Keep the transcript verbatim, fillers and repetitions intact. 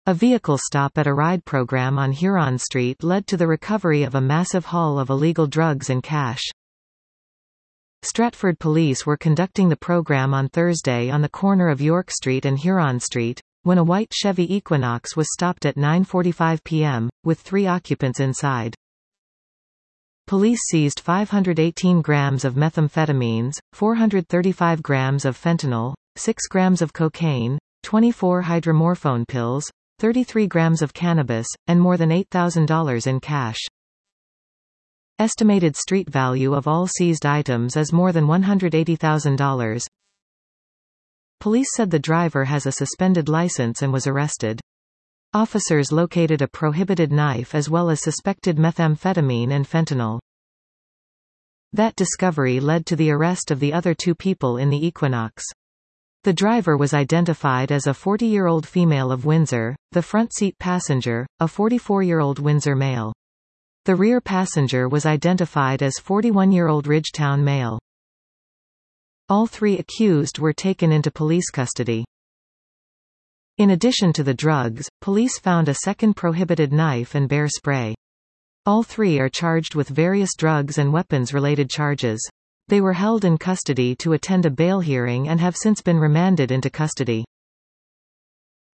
A vehicle stop at a ride program on Huron Street led to the recovery of a massive haul of illegal drugs and cash. Stratford police were conducting the program on Thursday on the corner of York Street and Huron Street, when a white Chevy Equinox was stopped at nine forty-five p m, with three occupants inside. Police seized five hundred eighteen grams of methamphetamines, four hundred thirty-five grams of fentanyl, six grams of cocaine, twenty-four hydromorphone pills, thirty-three grams of cannabis, and more than eight thousand dollars in cash. Estimated street value of all seized items is more than one hundred eighty thousand dollars. Police said the driver has a suspended license and was arrested. Officers located a prohibited knife as well as suspected methamphetamine and fentanyl. That discovery led to the arrest of the other two people in the Equinox. The driver was identified as a forty-year-old female of Windsor, the front seat passenger, a forty-four-year-old Windsor male. The rear passenger was identified as forty-one-year-old Ridgetown male. All three accused were taken into police custody. In addition to the drugs, police found a second prohibited knife and bear spray. All three are charged with various drugs and weapons-related charges. They were held in custody to attend a bail hearing and have since been remanded into custody.